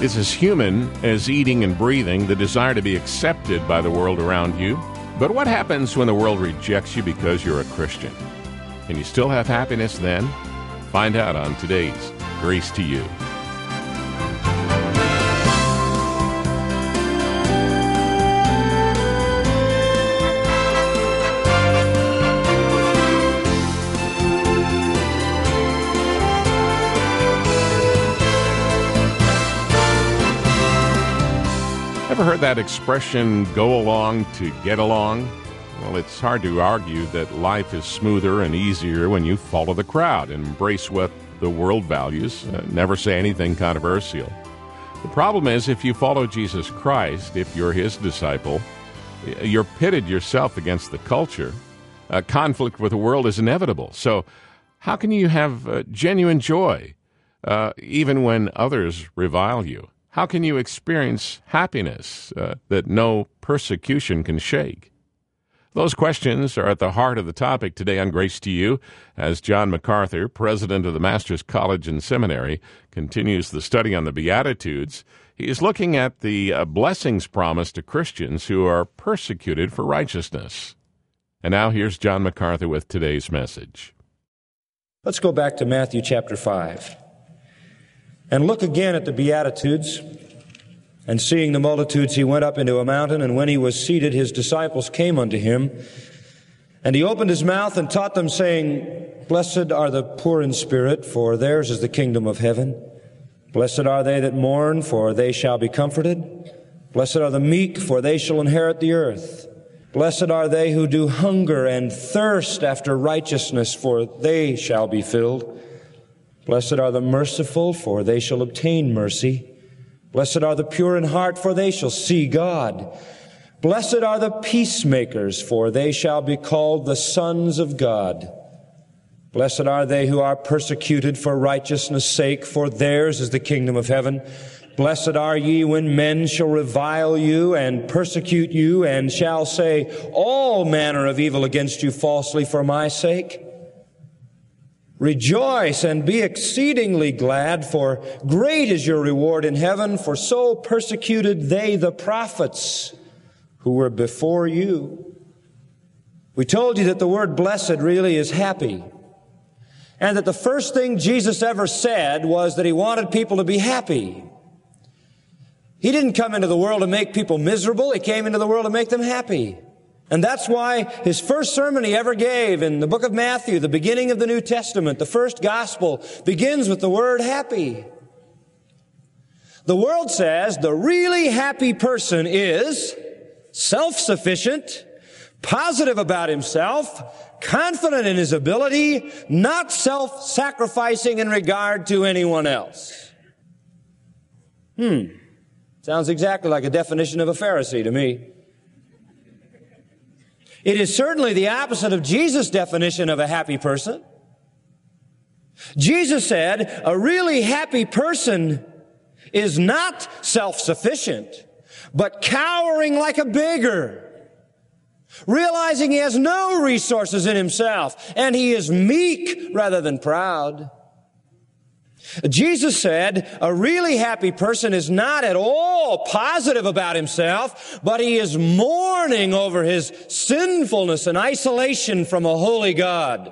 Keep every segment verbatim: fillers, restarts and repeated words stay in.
is as human as eating and breathing, the desire to be accepted by the world around you. But what happens when the world rejects you because you're a Christian? Can you still have happiness then? Find out on today's Grace to You. Ever heard that expression, go along to get along? Well, it's hard to argue that life is smoother and easier when you follow the crowd and embrace what the world values, uh, never say anything controversial. The problem is, if you follow Jesus Christ, if you're his disciple, you're pitted yourself against the culture. Uh, conflict with the world is inevitable. So how can you have uh, genuine joy, uh, even when others revile you? How can you experience happiness uh, that no persecution can shake? Those questions are at the heart of the topic today on Grace to You, as John MacArthur, president of the Master's College and Seminary, continues the study on the Beatitudes. He is looking at the uh, blessings promised to Christians who are persecuted for righteousness. And now here's John MacArthur with today's message. Let's go back to Matthew chapter five. And look again at the Beatitudes. And seeing the multitudes, he went up into a mountain, and when he was seated, his disciples came unto him. And he opened his mouth and taught them, saying, Blessed are the poor in spirit, for theirs is the kingdom of heaven. Blessed are they that mourn, for they shall be comforted. Blessed are the meek, for they shall inherit the earth. Blessed are they who do hunger and thirst after righteousness, for they shall be filled. Blessed are the merciful, for they shall obtain mercy. Blessed are the pure in heart, for they shall see God. Blessed are the peacemakers, for they shall be called the sons of God. Blessed are they who are persecuted for righteousness' sake, for theirs is the kingdom of heaven. Blessed are ye when men shall revile you and persecute you, and shall say all manner of evil against you falsely for my sake. Rejoice and be exceedingly glad, for great is your reward in heaven, for so persecuted they the prophets who were before you. We told you that the word blessed really is happy, and that the first thing Jesus ever said was that he wanted people to be happy. He didn't come into the world to make people miserable. He came into the world to make them happy. And that's why his first sermon he ever gave in the book of Matthew, the beginning of the New Testament, the first gospel, begins with the word happy. The world says the really happy person is self-sufficient, positive about himself, confident in his ability, not self-sacrificing in regard to anyone else. Hmm. Sounds exactly like a definition of a Pharisee to me. It is certainly the opposite of Jesus' definition of a happy person. Jesus said, a really happy person is not self-sufficient, but cowering like a beggar, realizing he has no resources in himself, and he is meek rather than proud. Jesus said, a really happy person is not at all positive about himself, but he is mourning over his sinfulness and isolation from a holy God.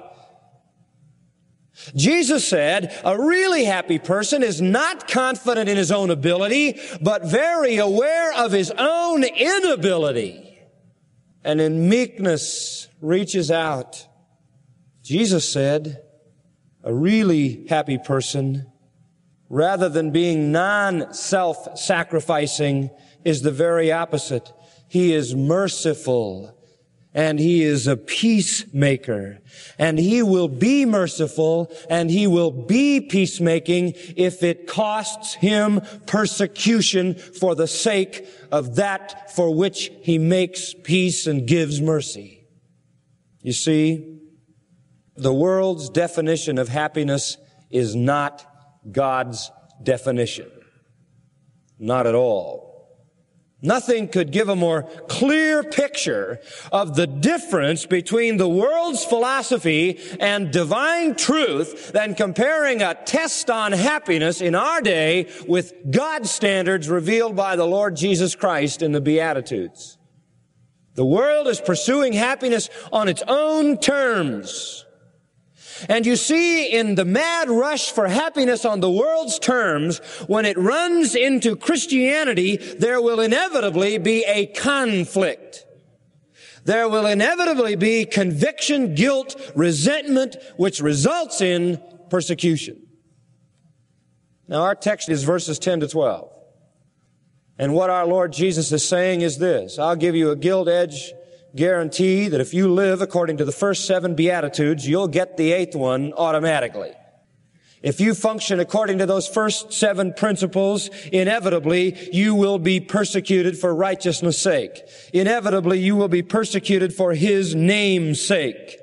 Jesus said, a really happy person is not confident in his own ability, but very aware of his own inability, and in meekness reaches out. Jesus said, a really happy person, rather than being non-self-sacrificing, is the very opposite. He is merciful, and he is a peacemaker. And he will be merciful, and he will be peacemaking if it costs him persecution for the sake of that for which he makes peace and gives mercy. You see, the world's definition of happiness is not God's definition. Not at all. Nothing could give a more clear picture of the difference between the world's philosophy and divine truth than comparing a test on happiness in our day with God's standards revealed by the Lord Jesus Christ in the Beatitudes. The world is pursuing happiness on its own terms. And you see, in the mad rush for happiness on the world's terms, when it runs into Christianity, there will inevitably be a conflict. There will inevitably be conviction, guilt, resentment, which results in persecution. Now, our text is verses ten to twelve. And what our Lord Jesus is saying is this: I'll give you a gilt-edged guarantee that if you live according to the first seven Beatitudes, you'll get the eighth one automatically. If you function according to those first seven principles, inevitably you will be persecuted for righteousness' sake. Inevitably you will be persecuted for His name's sake.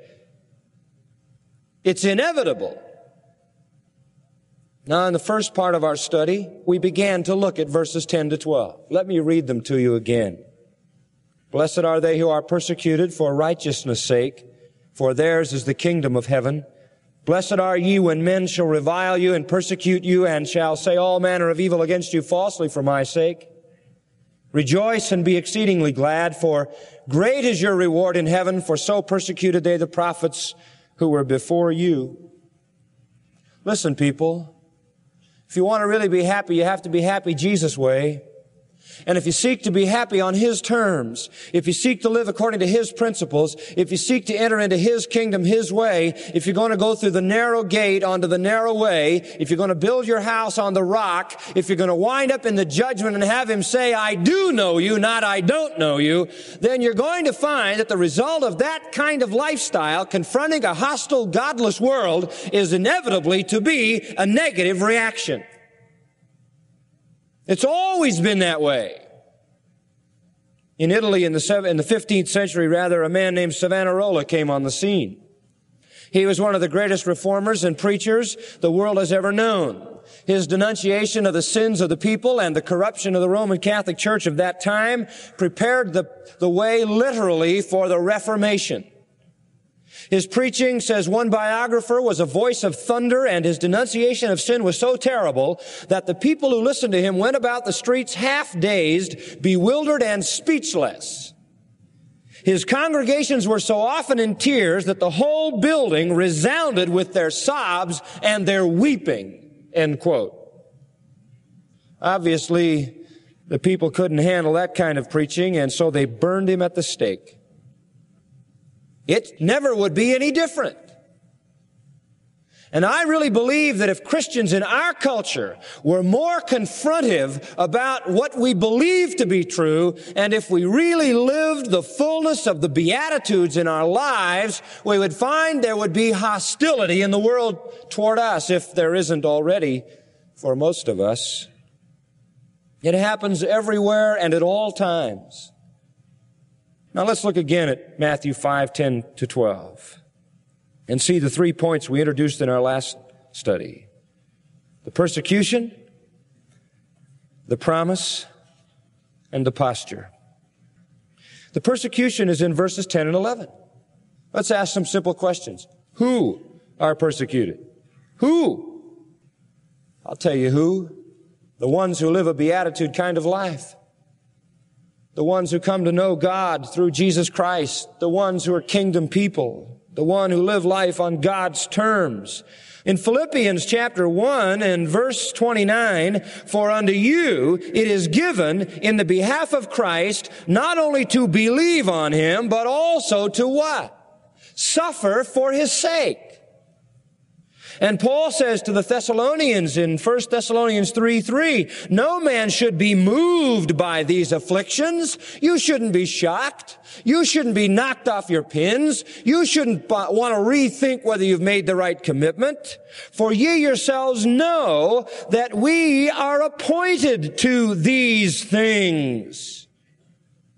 It's inevitable. Now, in the first part of our study, we began to look at verses ten to twelve. Let me read them to you again. Blessed are they who are persecuted for righteousness' sake, for theirs is the kingdom of heaven. Blessed are ye when men shall revile you and persecute you and shall say all manner of evil against you falsely for my sake. Rejoice and be exceedingly glad, for great is your reward in heaven, for so persecuted they the prophets who were before you. Listen, people, if you want to really be happy, you have to be happy Jesus' way. And if you seek to be happy on His terms, if you seek to live according to His principles, if you seek to enter into His kingdom His way, if you're going to go through the narrow gate onto the narrow way, if you're going to build your house on the rock, if you're going to wind up in the judgment and have Him say, I do know you, not I don't know you, then you're going to find that the result of that kind of lifestyle, confronting a hostile, godless world, is inevitably to be a negative reaction. It's always been that way. In Italy in the, in the fifteenth century, rather, a man named Savonarola came on the scene. He was one of the greatest reformers and preachers the world has ever known. His denunciation of the sins of the people and the corruption of the Roman Catholic Church of that time prepared the, the way literally for the Reformation. His preaching, says one biographer, was a voice of thunder, and his denunciation of sin was so terrible that the people who listened to him went about the streets half-dazed, bewildered, and speechless. His congregations were so often in tears that the whole building resounded with their sobs and their weeping, end quote. Obviously, the people couldn't handle that kind of preaching, and so they burned him at the stake. It never would be any different. And I really believe that if Christians in our culture were more confrontive about what we believe to be true, and if we really lived the fullness of the Beatitudes in our lives, we would find there would be hostility in the world toward us, if there isn't already for most of us. It happens everywhere and at all times. Now let's look again at Matthew five, ten to twelve and see the three points we introduced in our last study. The persecution, the promise, and the posture. The persecution is in verses ten and eleven. Let's ask some simple questions. Who are persecuted? Who? I'll tell you who. The ones who live a beatitude kind of life. The ones who come to know God through Jesus Christ. The ones who are kingdom people. The one who live life on God's terms. In Philippians chapter one and verse twenty-nine, for unto you it is given in the behalf of Christ not only to believe on Him, but also to what? Suffer for His sake. And Paul says to the Thessalonians in First Thessalonians three three, no man should be moved by these afflictions. You shouldn't be shocked. You shouldn't be knocked off your pins. You shouldn't want to rethink whether you've made the right commitment. For ye yourselves know that we are appointed to these things.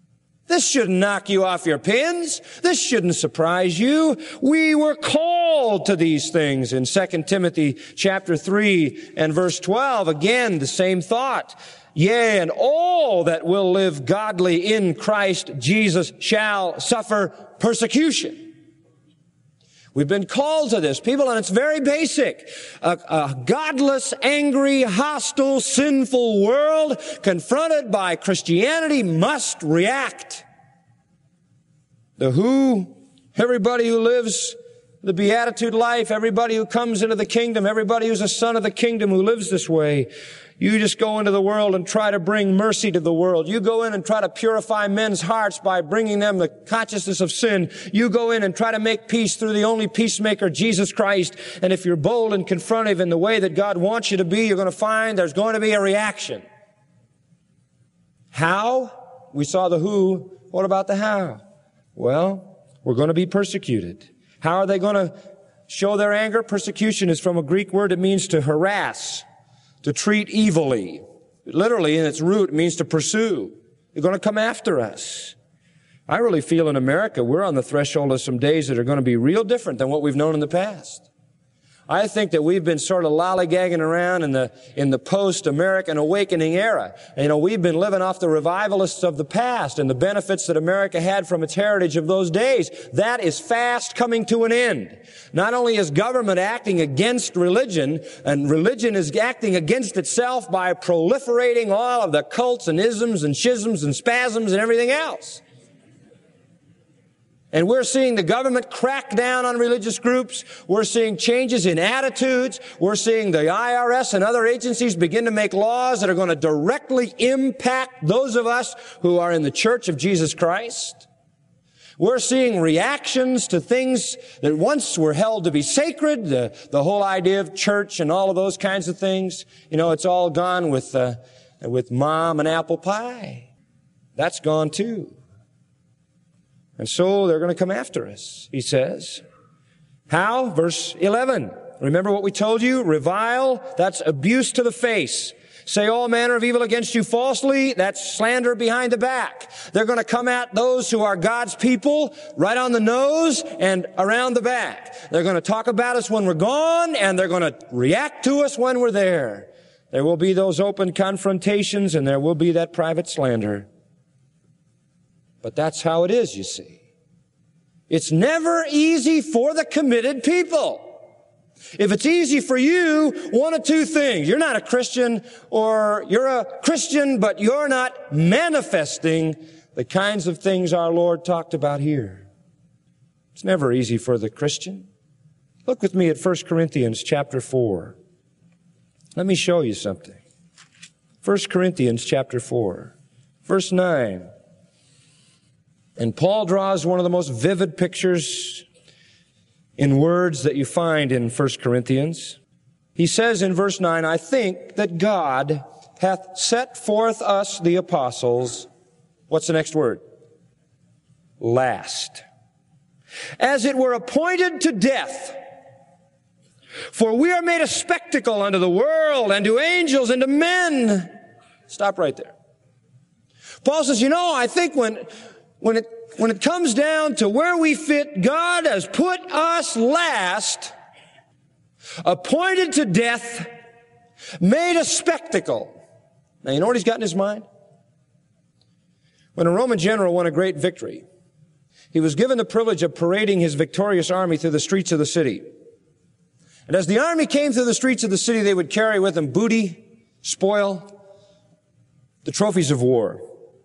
This shouldn't knock you off your pins. This shouldn't surprise you. We were called to these things. In Second Timothy chapter three and verse twelve, again, the same thought. Yea, and all that will live godly in Christ Jesus shall suffer persecution. We've been called to this, people, and it's very basic. A, a godless, angry, hostile, sinful world confronted by Christianity must react. The who, everybody who lives the beatitude life, everybody who comes into the kingdom, everybody who's a son of the kingdom who lives this way, you just go into the world and try to bring mercy to the world. You go in and try to purify men's hearts by bringing them the consciousness of sin. You go in and try to make peace through the only peacemaker, Jesus Christ. And if you're bold and confrontive in the way that God wants you to be, you're going to find there's going to be a reaction. How? We saw the who. What about the how? Well, we're going to be persecuted. How are they going to show their anger? Persecution is from a Greek word. It means to harass, to treat evilly. Literally, in its root, it means to pursue. They're going to come after us. I really feel in America, we're on the threshold of some days that are going to be real different than what we've known in the past. I think that we've been sort of lollygagging around in the, in the post-American awakening era. You know, we've been living off the revivalists of the past and the benefits that America had from its heritage of those days. That is fast coming to an end. Not only is government acting against religion, and religion is acting against itself by proliferating all of the cults and isms and schisms and spasms and everything else. And we're seeing the government crack down on religious groups. We're seeing changes in attitudes. We're seeing the I R S and other agencies begin to make laws that are going to directly impact those of us who are in the Church of Jesus Christ. We're seeing reactions to things that once were held to be sacred, the, the whole idea of church and all of those kinds of things. You know, it's all gone with, uh, with mom and apple pie. That's gone too. And so they're going to come after us, he says. How? Verse eleven. Remember what we told you? Revile, that's abuse to the face. Say all manner of evil against you falsely, that's slander behind the back. They're going to come at those who are God's people right on the nose and around the back. They're going to talk about us when we're gone, and they're going to react to us when we're there. There will be those open confrontations, and there will be that private slander. But that's how it is, you see. It's never easy for the committed people. If it's easy for you, one of two things. You're not a Christian, or you're a Christian, but you're not manifesting the kinds of things our Lord talked about here. It's never easy for the Christian. Look with me at First Corinthians chapter four. Let me show you something. First Corinthians chapter four, verse nine. And Paul draws one of the most vivid pictures in words that you find in First Corinthians. He says in verse nine, I think that God hath set forth us, the apostles, what's the next word? Last. As it were appointed to death. For we are made a spectacle unto the world and to angels and to men. Stop right there. Paul says, you know, I think when... When it, when it comes down to where we fit, God has put us last, appointed to death, made a spectacle. Now, you know what he's got in his mind? When a Roman general won a great victory, he was given the privilege of parading his victorious army through the streets of the city. And as the army came through the streets of the city, they would carry with them booty, spoil, the trophies of war.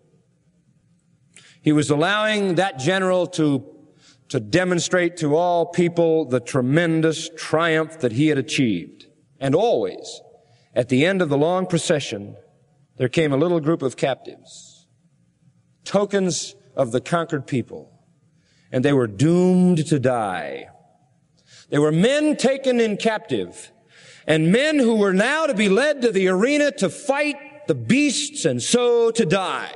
He was allowing that general to, to demonstrate to all people the tremendous triumph that he had achieved. And always, at the end of the long procession, there came a little group of captives, tokens of the conquered people, and they were doomed to die. They were men taken in captive, and men who were now to be led to the arena to fight the beasts and so to die.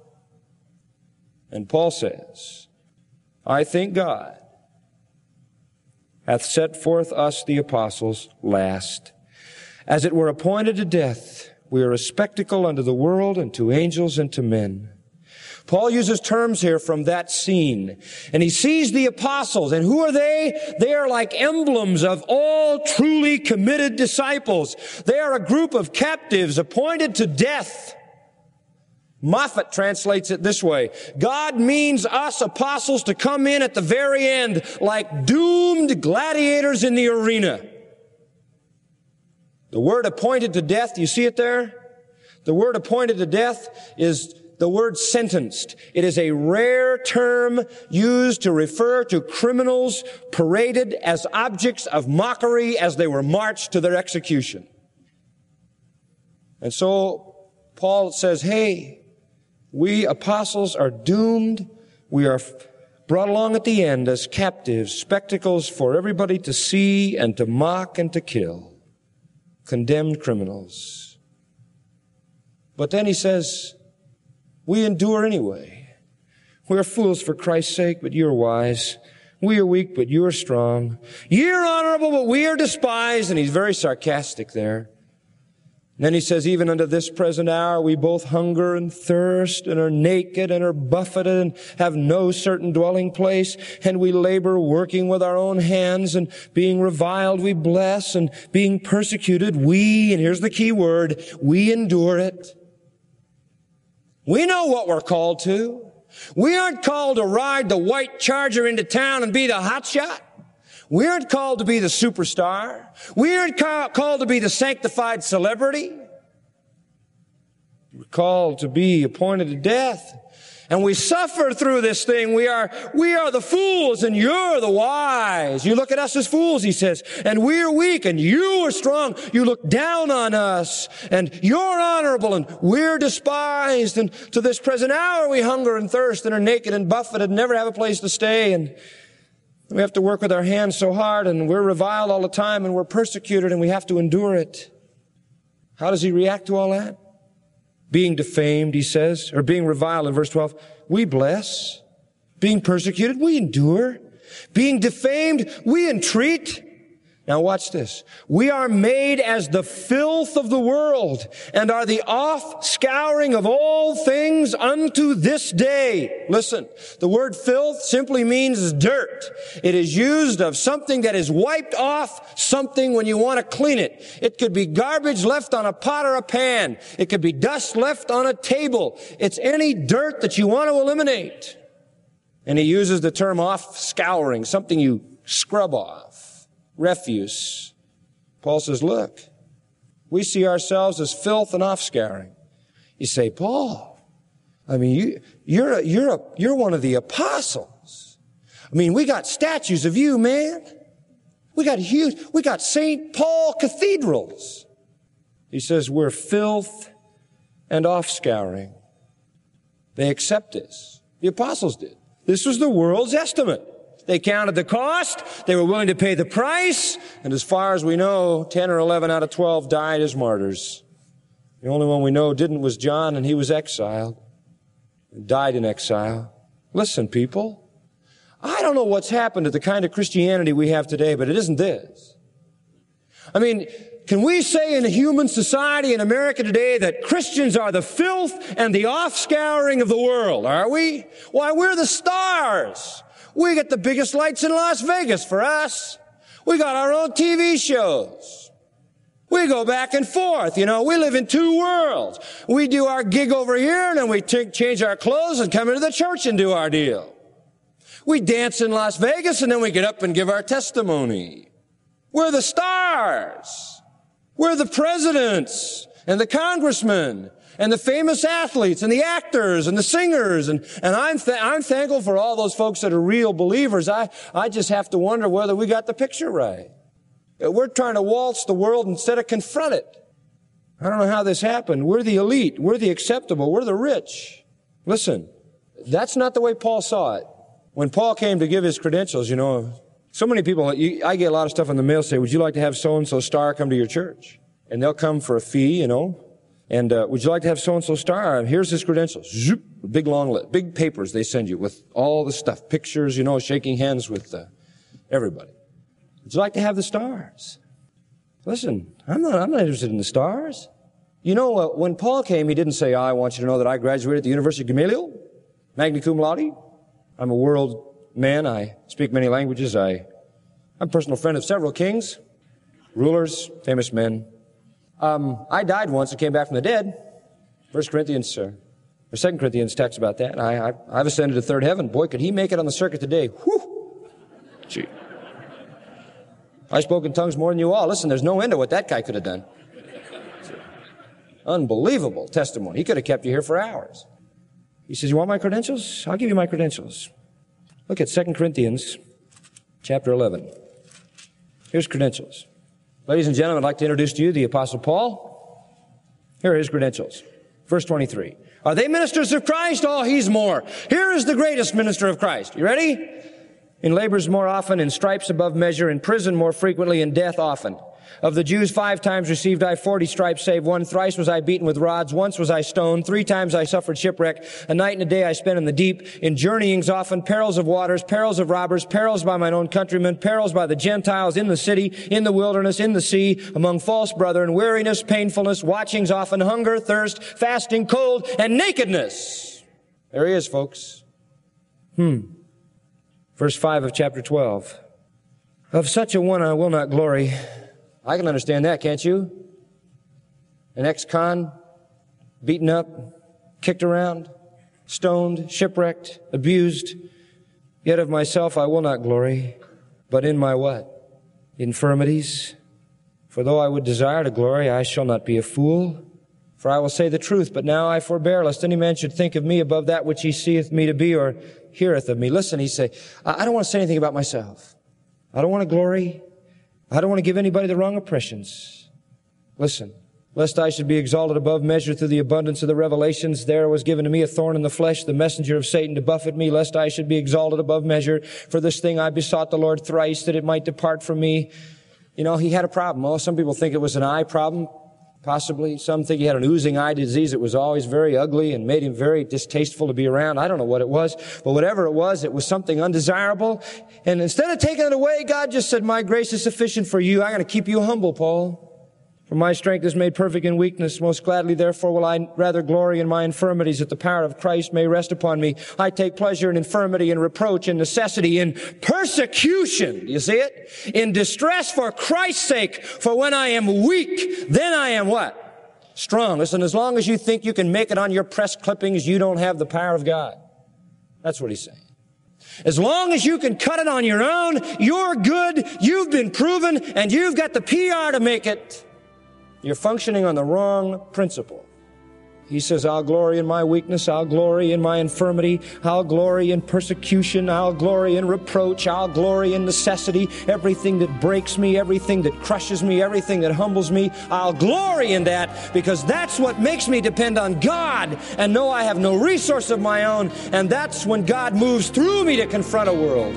And Paul says, I think God hath set forth us, the apostles, last. As it were appointed to death, we are a spectacle unto the world and to angels and to men. Paul uses terms here from that scene. And he sees the apostles. And who are they? They are like emblems of all truly committed disciples. They are a group of captives appointed to death. Moffat translates it this way: God means us apostles to come in at the very end like doomed gladiators in the arena. The word appointed to death, do you see it there? The word appointed to death is the word sentenced. It is a rare term used to refer to criminals paraded as objects of mockery as they were marched to their execution. And so Paul says, hey, we apostles are doomed. We are brought along at the end as captives, spectacles for everybody to see and to mock and to kill. Condemned criminals. But then he says, we endure anyway. We're fools for Christ's sake, but you're wise. We are weak, but you are strong. You're honorable, but we are despised. And he's very sarcastic there. And then he says, even unto this present hour, we both hunger and thirst and are naked and are buffeted and have no certain dwelling place. And we labor working with our own hands, and being reviled, we bless, and being persecuted, we, and here's the key word, we endure it. We know what we're called to. We aren't called to ride the white Charger into town and be the hotshot. We aren't called to be the superstar. We aren't ca- called to be the sanctified celebrity. We're called to be appointed to death. And we suffer through this thing. We are, we are the fools and you're the wise. You look at us as fools, he says, and we're weak and you are strong. You look down on us and you're honorable and we're despised. And to this present hour we hunger and thirst and are naked and buffeted and never have a place to stay. And we have to work with our hands so hard, and we're reviled all the time, and we're persecuted, and we have to endure it. How does he react to all that? Being defamed, he says, or being reviled in verse twelve, we bless. Being persecuted, we endure. Being defamed, we entreat. Now watch this. We are made as the filth of the world, and are the off-scouring of all things unto this day. Listen, the word filth simply means dirt. It is used of something that is wiped off something when you want to clean it. It could be garbage left on a pot or a pan. It could be dust left on a table. It's any dirt that you want to eliminate. And he uses the term off-scouring, something you scrub off. Refuse. Paul says, look, we see ourselves as filth and off-scouring. You say, Paul, I mean, you, you're, a, you're, a, you're one of the apostles. I mean, we got statues of you, man. We got huge, we got Saint Paul cathedrals. He says, we're filth and off-scouring. They accept this. The apostles did. This was the world's estimate. They counted the cost. They were willing to pay the price. And as far as we know, ten or eleven out of twelve died as martyrs. The only one we know didn't was John, and he was exiled and died in exile. Listen, people, I don't know what's happened to the kind of Christianity we have today, but it isn't this. I mean, can we say in a human society in America today that Christians are the filth and the off-scouring of the world? Are we? Why, we're the stars. We get the biggest lights in Las Vegas for us. We got our own T V shows. We go back and forth. You know, we live in two worlds. We do our gig over here, and then we t- change our clothes and come into the church and do our deal. We dance in Las Vegas, and then we get up and give our testimony. We're the stars. We're the presidents and the congressmen and the famous athletes and the actors and the singers. And, and I'm, th- I'm thankful for all those folks that are real believers. I, I just have to wonder whether we got the picture right. We're trying to waltz the world instead of confront it. I don't know how this happened. We're the elite. We're the acceptable. We're the rich. Listen, that's not the way Paul saw it. When Paul came to give his credentials, you know, so many people, you, I get a lot of stuff in the mail say, would you like to have so-and-so star come to your church? And they'll come for a fee, you know. And uh, would you like to have so-and-so star? Here's his credentials. Zoop, big long list, big papers they send you with all the stuff, pictures, you know, shaking hands with uh, everybody. Would you like to have the stars? Listen, I'm not, I'm not interested in the stars. You know, uh, when Paul came, he didn't say, oh, I want you to know that I graduated at the University of Gamaliel. magna cum laude. I'm a world man. I speak many languages. I, I'm a personal friend of several kings, rulers, famous men. Um, I died once and came back from the dead. First Corinthians, uh, or Second Corinthians talks about that. I, I, I've ascended to third heaven. Boy, could he make it on the circuit today. Whew! Gee. I spoke in tongues more than you all. Listen, there's no end to what that guy could have done. Unbelievable testimony. He could have kept you here for hours. He says, you want my credentials? I'll give you my credentials. Look at Second Corinthians chapter eleven. Here's credentials. Ladies and gentlemen, I'd like to introduce to you the Apostle Paul. Here are his credentials. Verse twenty-three. Are they ministers of Christ? Oh, he's more. Here is the greatest minister of Christ. You ready? In labors more often, in stripes above measure, in prison more frequently, in death often. Of the Jews five times received I forty stripes, save one. Thrice was I beaten with rods. Once was I stoned. Three times I suffered shipwreck. A night and a day I spent in the deep. In journeyings often, perils of waters, perils of robbers, perils by mine own countrymen, perils by the Gentiles, in the city, in the wilderness, in the sea, among false brethren, weariness, painfulness, watchings often, hunger, thirst, fasting, cold, and nakedness. There he is, folks. Hmm. Verse five of chapter twelve. Of such a one I will not glory. I can understand that, can't you? An ex-con, beaten up, kicked around, stoned, shipwrecked, abused. Yet of myself I will not glory, but in my what? Infirmities. For though I would desire to glory, I shall not be a fool. For I will say the truth, but now I forbear, lest any man should think of me above that which he seeth me to be or heareth of me. Listen, he say, I don't want to say anything about myself. I don't want to glory. I don't want to give anybody the wrong impressions. Listen, lest I should be exalted above measure through the abundance of the revelations, there was given to me a thorn in the flesh, the messenger of Satan to buffet me, lest I should be exalted above measure. For this thing I besought the Lord thrice, that it might depart from me. You know, he had a problem. Oh, some people think it was an eye problem, possibly. Some think he had an oozing eye disease. It was always very ugly and made him very distasteful to be around. I don't know what it was, but whatever it was, it was something undesirable. And instead of taking it away, God just said, my grace is sufficient for you. I'm going to keep you humble, Paul. For my strength is made perfect in weakness. Most gladly, therefore, will I rather glory in my infirmities, that the power of Christ may rest upon me. I take pleasure in infirmity, in reproach, in necessity, in persecution. You see it? In distress for Christ's sake. For when I am weak, then I am what? Strong. Listen, as long as you think you can make it on your press clippings, you don't have the power of God. That's what he's saying. As long as you can cut it on your own, you're good, you've been proven, and you've got the P R to make it. You're functioning on the wrong principle. He says, I'll glory in my weakness. I'll glory in my infirmity. I'll glory in persecution. I'll glory in reproach. I'll glory in necessity. Everything that breaks me, everything that crushes me, everything that humbles me, I'll glory in that, because that's what makes me depend on God and know I have no resource of my own. And that's when God moves through me to confront a world.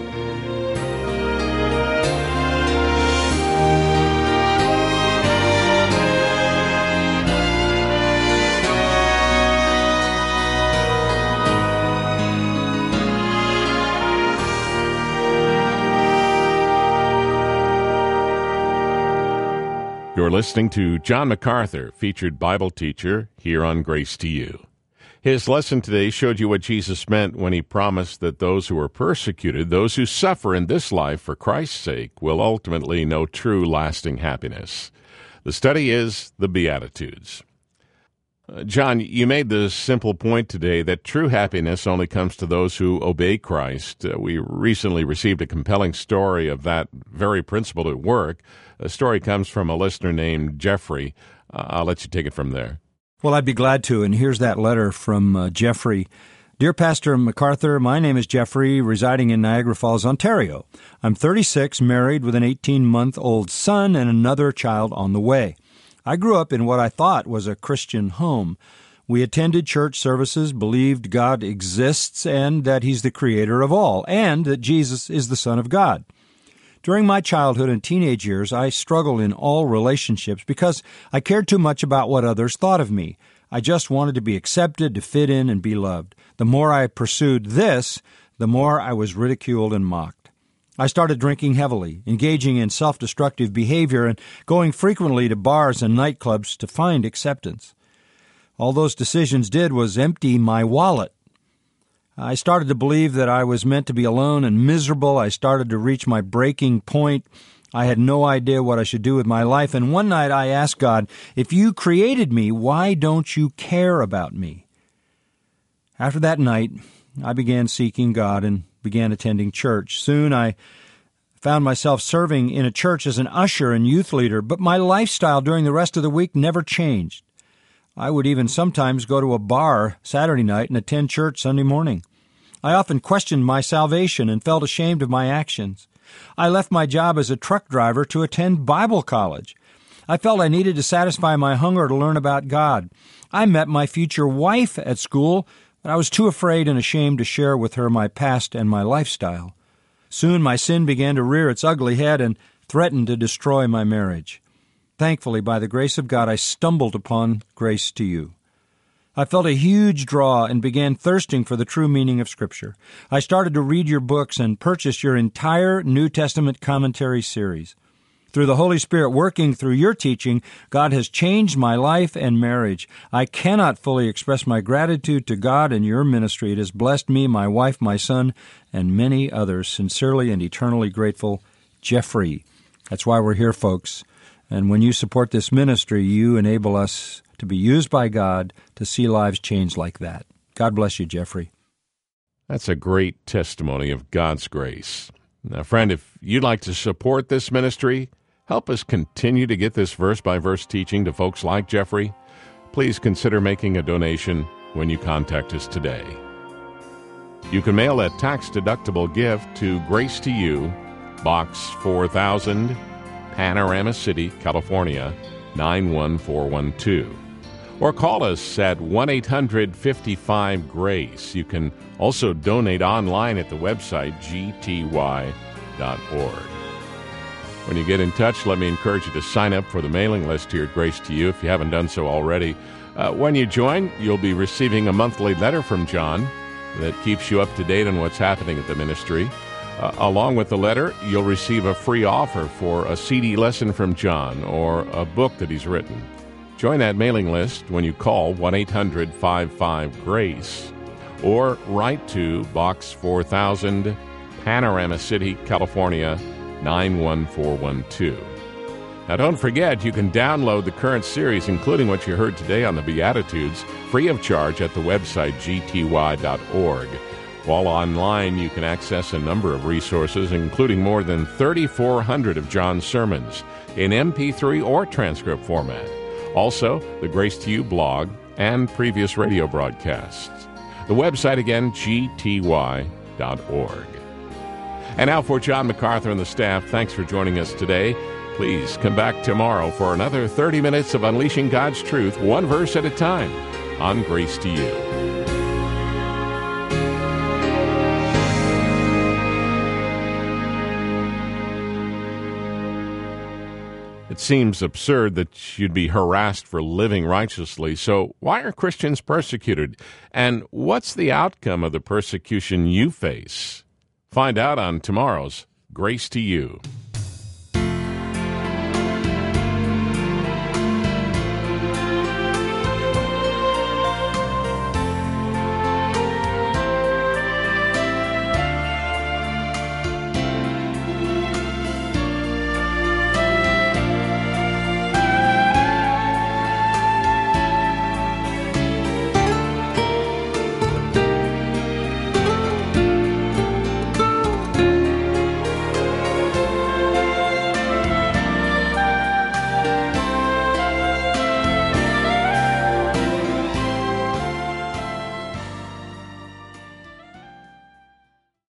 You're listening to John MacArthur, featured Bible teacher, here on Grace to You. His lesson today showed you what Jesus meant when he promised that those who are persecuted, those who suffer in this life for Christ's sake, will ultimately know true lasting happiness. The study is the Beatitudes. Uh, John, you made the simple point today that true happiness only comes to those who obey Christ. Uh, we recently received a compelling story of that very principle at work. The story comes from a listener named Jeffrey. Uh, I'll let you take it from there. Well, I'd be glad to, and here's that letter from uh, Jeffrey. Dear Pastor MacArthur, my name is Jeffrey, residing in Niagara Falls, Ontario. I'm thirty-six, married with an eighteen-month-old son and another child on the way. I grew up in what I thought was a Christian home. We attended church services, believed God exists and that He's the creator of all, and that Jesus is the Son of God. During my childhood and teenage years, I struggled in all relationships because I cared too much about what others thought of me. I just wanted to be accepted, to fit in, and be loved. The more I pursued this, the more I was ridiculed and mocked. I started drinking heavily, engaging in self-destructive behavior, and going frequently to bars and nightclubs to find acceptance. All those decisions did was empty my wallet. I started to believe that I was meant to be alone and miserable. I started to reach my breaking point. I had no idea what I should do with my life. And one night I asked God, if you created me, why don't you care about me? After that night, I began seeking God and began attending church. Soon I found myself serving in a church as an usher and youth leader, but my lifestyle during the rest of the week never changed. I would even sometimes go to a bar Saturday night and attend church Sunday morning. I often questioned my salvation and felt ashamed of my actions. I left my job as a truck driver to attend Bible college. I felt I needed to satisfy my hunger to learn about God. I met my future wife at school, but I was too afraid and ashamed to share with her my past and my lifestyle. Soon my sin began to rear its ugly head and threatened to destroy my marriage. Thankfully, by the grace of God, I stumbled upon Grace to You. I felt a huge draw and began thirsting for the true meaning of Scripture. I started to read your books and purchased your entire New Testament commentary series. Through the Holy Spirit working through your teaching, God has changed my life and marriage. I cannot fully express my gratitude to God and your ministry. It has blessed me, my wife, my son, and many others. Sincerely and eternally grateful, Jeffrey. That's why we're here, folks. And when you support this ministry, you enable us to be used by God to see lives changed like that. God bless you, Jeffrey. That's a great testimony of God's grace. Now, friend, if you'd like to support this ministry, help us continue to get this verse-by-verse teaching to folks like Jeffrey, please consider making a donation when you contact us today. You can mail a tax-deductible gift to Grace to You, Box four thousand, Panorama City, California, nine one four one two. Or call us at one eight hundred fifty-five GRACE. You can also donate online at the website g t y dot org. When you get in touch, let me encourage you to sign up for the mailing list here at Grace to You if you haven't done so already. Uh, when you join, you'll be receiving a monthly letter from John that keeps you up to date on what's happening at the ministry. Uh, along with the letter, you'll receive a free offer for a C D lesson from John or a book that he's written. Join that mailing list when you call one eight hundred fifty-five GRACE or write to Box four thousand, Panorama City, California, nine one four one two. Now, don't forget, you can download the current series, including what you heard today on the Beatitudes, free of charge at the website g t y dot org. While online, you can access a number of resources, including more than thirty-four hundred of John's sermons in M P three or transcript format. Also, the Grace to You blog and previous radio broadcasts. The website again, g t y dot org. And now for John MacArthur and the staff, thanks for joining us today. Please come back tomorrow for another thirty minutes of unleashing God's truth, one verse at a time, on Grace to You. It seems absurd that you'd be harassed for living righteously, so why are Christians persecuted? And what's the outcome of the persecution you face? Find out on tomorrow's Grace to You.